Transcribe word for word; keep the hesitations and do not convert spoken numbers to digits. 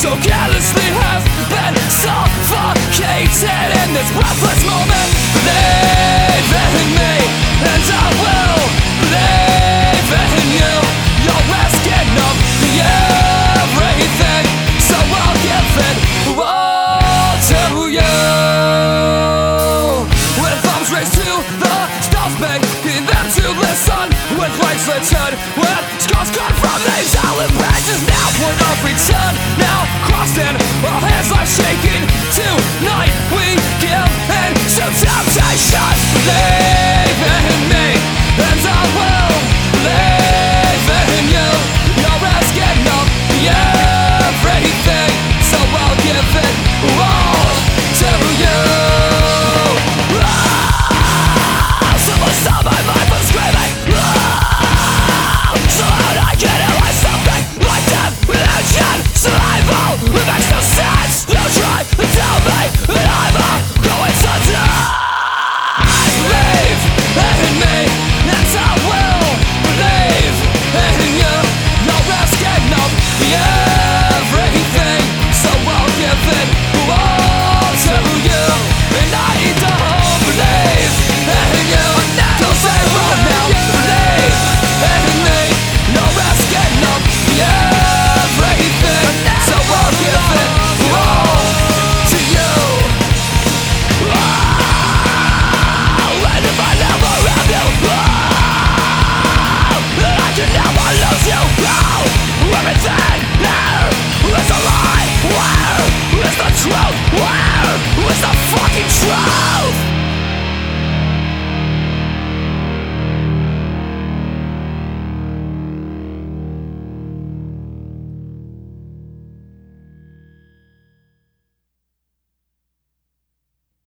so carelessly have been suffocated in this breathless moment. Believe in me, and I will believe in you. You're asking of me everything, so I'll give it all to you. With arms raised to the stars, begging them to listen. With legs littered with scars cut from these olive branches, now point of return, now crossed in, all hands like shaking.